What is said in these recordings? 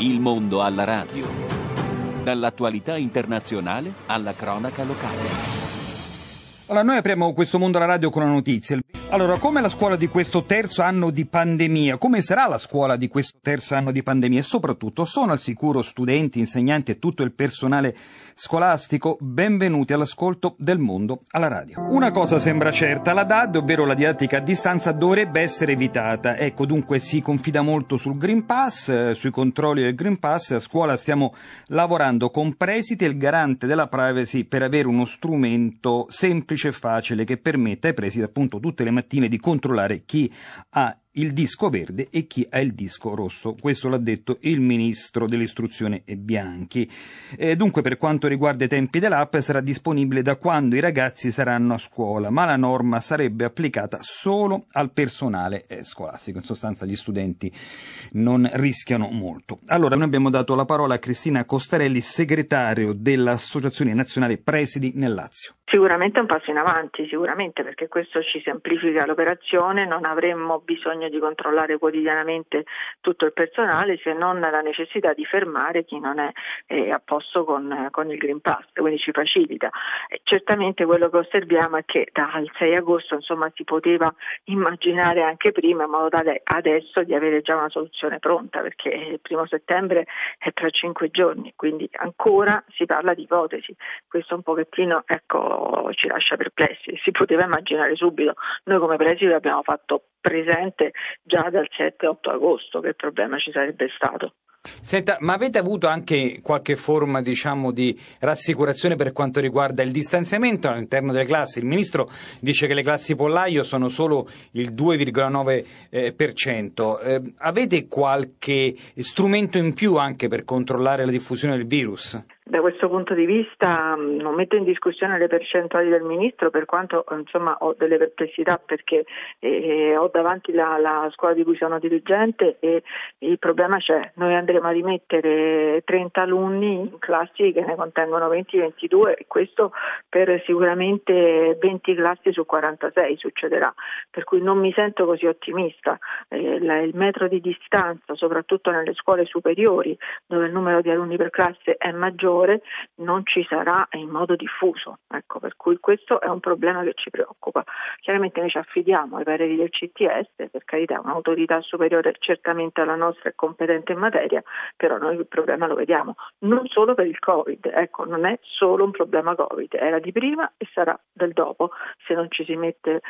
Il mondo alla radio. Dall'attualità internazionale alla cronaca locale. Allora, noi apriamo questo mondo alla radio con una notizia. Allora, come la scuola di questo terzo anno di pandemia? Come sarà la scuola di questo terzo anno di pandemia? E soprattutto, sono al sicuro studenti, insegnanti e tutto il personale scolastico? Benvenuti all'ascolto del mondo alla radio. Una cosa sembra certa, la DAD, ovvero la didattica a distanza, dovrebbe essere evitata. Ecco, dunque si confida molto sul Green Pass, sui controlli del Green Pass. A scuola stiamo lavorando con Presidi e il garante della privacy per avere uno strumento semplice e facile che permetta ai presidi appunto tutte le mattine di controllare chi ha il disco verde e chi ha il disco rosso. Questo l'ha detto il ministro dell'istruzione Bianchi. Dunque, per quanto riguarda i tempi dell'app, sarà disponibile da quando i ragazzi saranno a scuola, ma la norma sarebbe applicata solo al personale scolastico. In sostanza gli studenti non rischiano molto. Allora, noi abbiamo dato la parola a Cristina Costarelli, segretario dell'Associazione Nazionale Presidi nel Lazio. Sicuramente è un passo in avanti, sicuramente, perché questo ci semplifica l'operazione, non avremmo bisogno di controllare quotidianamente tutto il personale, se non la necessità di fermare chi non è a posto con il Green Pass, quindi ci facilita. Certamente quello che osserviamo è che dal 6 agosto si poteva immaginare anche prima, in modo tale adesso di avere già una soluzione pronta, perché il 1 settembre è tra 5 giorni, quindi ancora si parla di ipotesi. Questo un pochettino ci lascia perplessi, si poteva immaginare subito. Noi come presidi abbiamo fatto presente già dal 7-8 agosto che il problema ci sarebbe stato. Senta, ma avete avuto anche qualche forma, di rassicurazione per quanto riguarda il distanziamento all'interno delle classi? Il ministro dice che le classi pollaio sono solo il 2,9%. Avete qualche strumento in più anche per controllare la diffusione del virus? Da questo punto di vista non metto in discussione le percentuali del ministro, per quanto ho delle perplessità, perché ho davanti la scuola di cui sono dirigente e il problema c'è. Noi andremo a rimettere 30 alunni in classi che ne contengono 20-22 e questo per sicuramente 20 classi su 46 succederà, per cui non mi sento così ottimista. Il metro di distanza, soprattutto nelle scuole superiori dove il numero di alunni per classe è maggiore, non ci sarà in modo diffuso, per cui questo è un problema che ci preoccupa. Chiaramente noi ci affidiamo ai pareri del CTS, per carità un'autorità superiore certamente alla nostra è competente in materia, però noi il problema lo vediamo non solo per il Covid, non è solo un problema Covid, era di prima e sarà del dopo se non ci si mette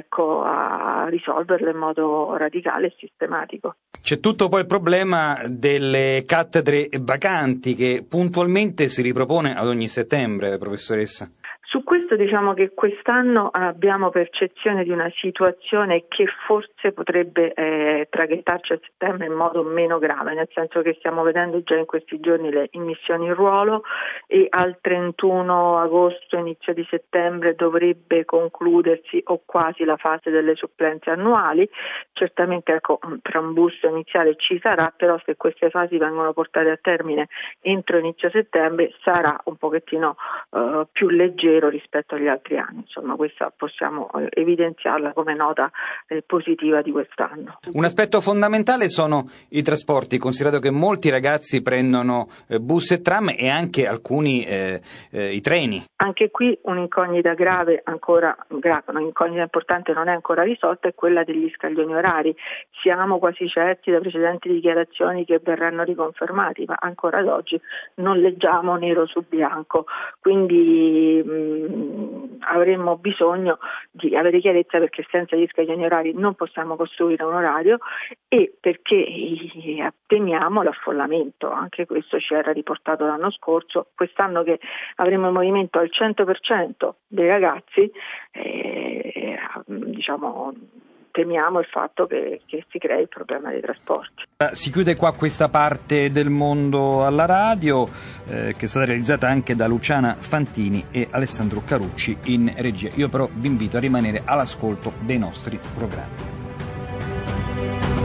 a risolverlo in modo radicale e sistematico. C'è tutto poi il problema delle cattedre vacanti che puntualmente si ripropone ad ogni settembre, professoressa. Su questo diciamo che quest'anno abbiamo percezione di una situazione che forse potrebbe traghettarci a settembre in modo meno grave, nel senso che stiamo vedendo già in questi giorni le immissioni in ruolo e al 31 agosto, inizio di settembre dovrebbe concludersi o quasi la fase delle supplenze annuali. Certamente tra un busto iniziale ci sarà, però se queste fasi vengono portate a termine entro inizio settembre sarà un pochettino più leggero rispetto agli altri anni. Questa possiamo evidenziarla come nota positiva di quest'anno. Un aspetto fondamentale sono i trasporti, considerato che molti ragazzi prendono bus e tram e anche alcuni i treni. Anche qui un'incognita grave, un'incognita importante non è ancora risolta, è quella degli scaglioni orari. Siamo quasi certi da precedenti dichiarazioni che verranno riconfermati, ma ancora ad oggi non leggiamo nero su bianco, quindi avremmo bisogno di avere chiarezza, perché senza gli scaglioni orari non possiamo costruire un orario e perché temiamo l'affollamento. Anche questo ci era riportato l'anno scorso. Quest'anno che avremo il movimento al 100% dei ragazzi, temiamo il fatto che si crei il problema dei trasporti. Si chiude qua questa parte del mondo alla radio, che è stata realizzata anche da Luciana Fantini e Alessandro Carucci in regia. Io però vi invito a rimanere all'ascolto dei nostri programmi.